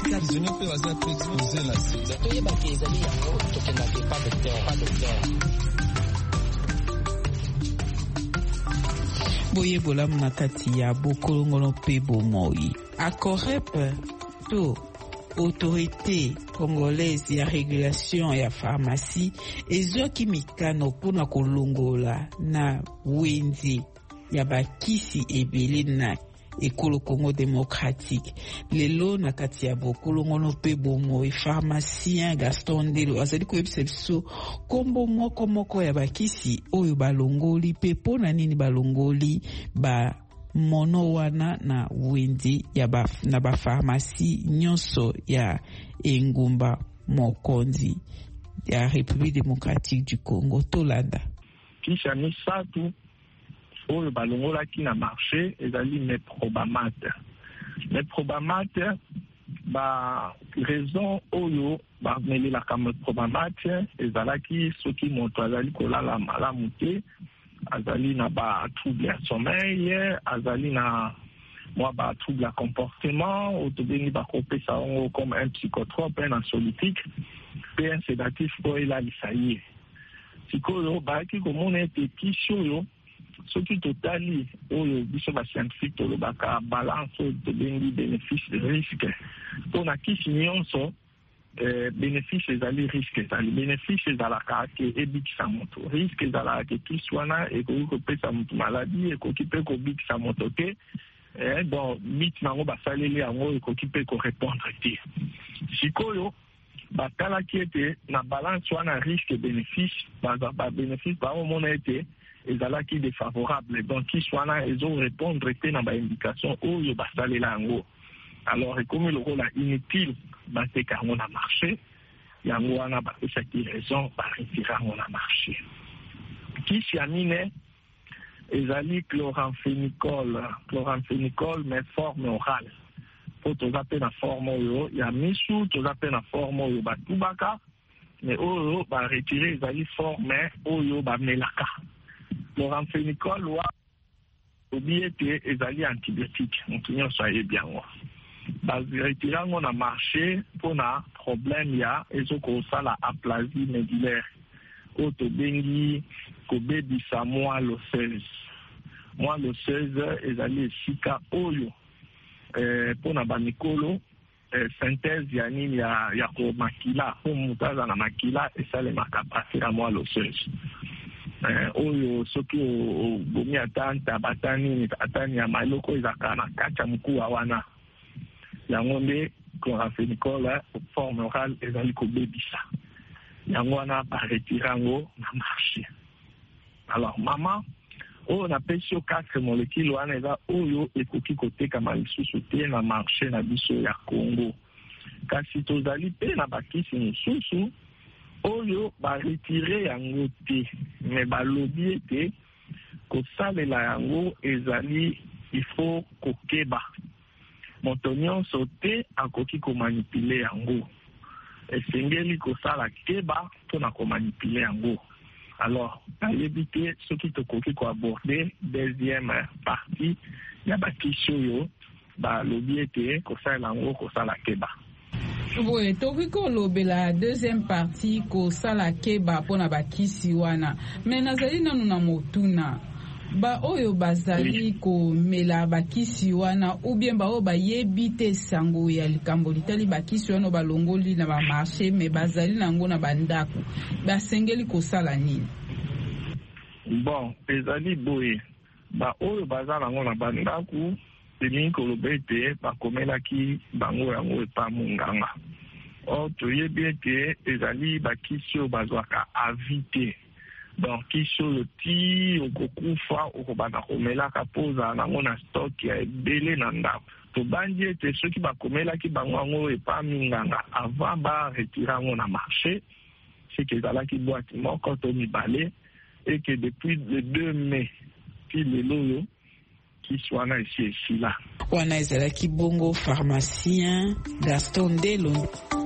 esika prisonnier pe baza pe expose na sida toyebaki ezali yango tokendaki pas docteur boyebola na kati ya bokolongolo mpe bomoi. ACOREP to autorité congolaise ya régulation ya pharmacie ezwaki mikano mpona kolongola na wenze ya bakisi ebele na ekolo Congo démocratique. Lelo na kati ya bokolongolo mpe bomoi, pharmacien Gaston Ndelo azali koyebisa biso kombo moko ya bakisi oyo balongoli mpe mpona nini balongoli ba mono wana na wenze na bapharmacie nyonso ya engumba mokonzi ya République démocratique du Congo. Tolanda kisha misatu oyo balongolaki na marché ezali Meprobamate. Meprobamate ba raison oyo bamelelaka Meprobamate ezalaki soki moto azali kolala malamu te, azali na ba trouble ya sommeil, azali na mwa ba trouble ya comportement, otobengi bakopesa yango comme un psychotrope, un anxiolytique, pe un sédatif po elalisa ye. Sikoyo bayaki komona ete kisi oyo soki totali oyo biso bascientifique tolobaka balance oyo tobengi bénéfice de risque, mpona kisi nyonso bénéfice ezali risque ezali. Bénéfice ezalaka ke ebikisa moto, risque ezalaka ke kisi wana ekoki kopesa moto maladi, ekoki mpe kobikisa moto te, bon bit nango basaleli yango ekoki mpe korépondre te. Sikoyo batalaki ete na balance wana risque bénéfice, bénéfice baomona ete ezalaki défavorable, donc kisi wana ezorépondre te na baindication oyo basalela yango. Alors ekomi lokola inutile bateka yango na marché, yango wana bapesaki raison baretira yango na marché. Kisi ya mine ezali chloramphénicol mais forme orale. Po toza pe na forme oyo ya misu, toza pe na forme oyo batubaka, mais oyo baretire ezali forme oyo bamelaka. Chloramphénicol wa obi ete ezali antibiotique, moto nyonso ayebi yango. Baretire yango na marché mpona problème ya ezokosala aplasie médulaire oyo tobengi kobebisa moelle osseuse. Moelle osseuse ezali esika oyo mpona bamikolo synthèse ya nini ya komakila, po moto aza na makila esalemaka pasi ya moelle osseuse. Oyo soki obomi ata ntaba ata ya maloko ezalaka na kati ya mokuwa wana, yango nde chloramphénicol forme orale ezali kobebisa yango wana baretire yango na marché. Alors mama oyo napesi yo 4 molécule wana eza oyo ekoki kotekama lisusu te na marché na biso ya Congo. Kasi tozali mpe na bakisi mosusu oyo baretire yango te, me balobi ete kosalela yango ezali ifo kokeba. Moto nyonso te akoki komanipule yango, esengeli kosala keba mpona komanipule yango. Alors nayebi te soki tokoki koaborde deuxième partie ya bakisi oyo balobi ete kosalela yango kosala keba. Oui, toki kolobela deuxième partie kosala keba mpona bakisi wana, me nazali nanu na motuna ba oyo bazali komela bakisi wana ou bien ba oyo bayebi te sango ya likambo litali bakisi wana balongoli na bamarché me bazali nango na bandako, basengeli kosala nini? Bon, ezali boye ba oyo baza nango na bandako elingi koloba ete bakomelaki bango yango epa monganga. Or toyebi ete ezali bakisi oyo bazwaka avi te, donc kisi oyo ti okokufa okobanda komelaka mpo ozala nango na stock ya ebele na ndako. Tobandi ete soki bakomelaki bango yango epa minganga avant baretire yango na marché, seke ezalaki boîte moko to mibale, et que depuis le 2 mai ti lelo oyo kisi wana esi esila. Wana ezalaki bongo pharmacien Gaston Ndelo.